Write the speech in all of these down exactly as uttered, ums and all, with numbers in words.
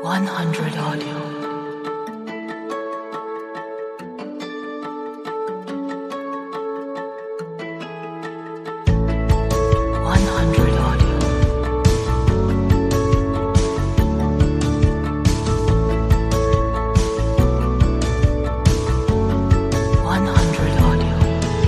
one hundred audio. one hundred audio. one hundred audio.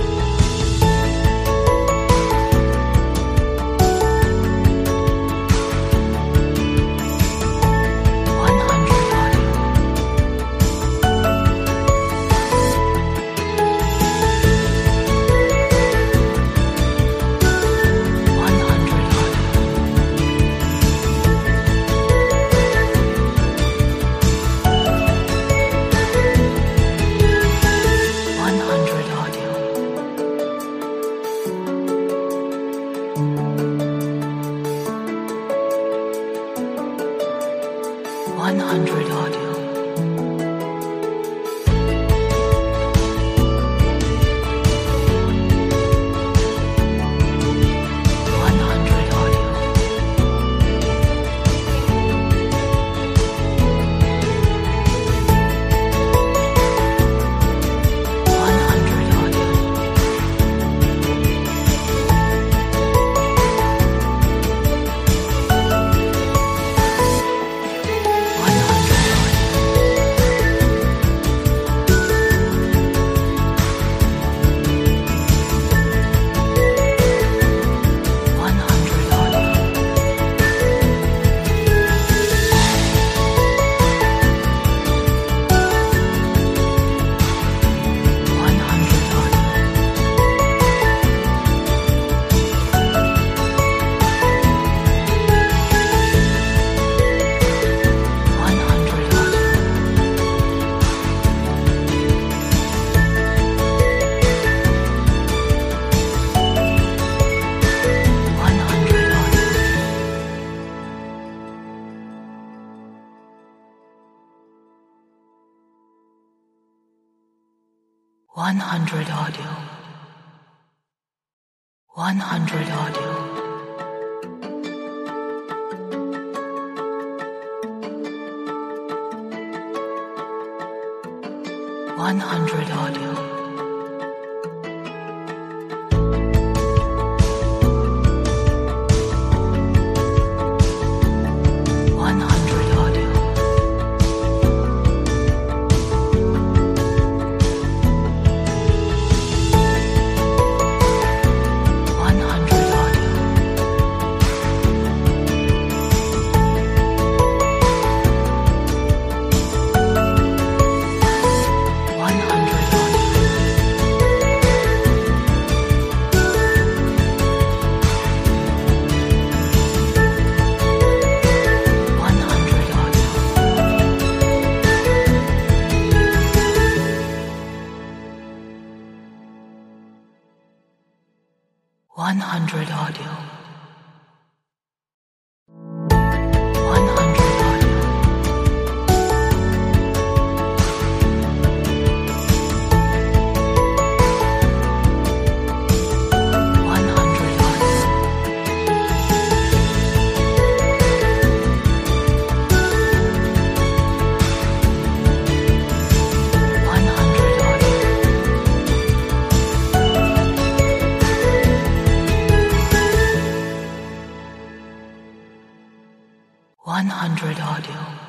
one hundred audio. one hundred audio. one hundred audio. one hundred audio. one hundred audio. one hundred audio. one hundred audio. one hundred audio. one hundred audio. one hundred audio. one hundred audio. one hundred audio.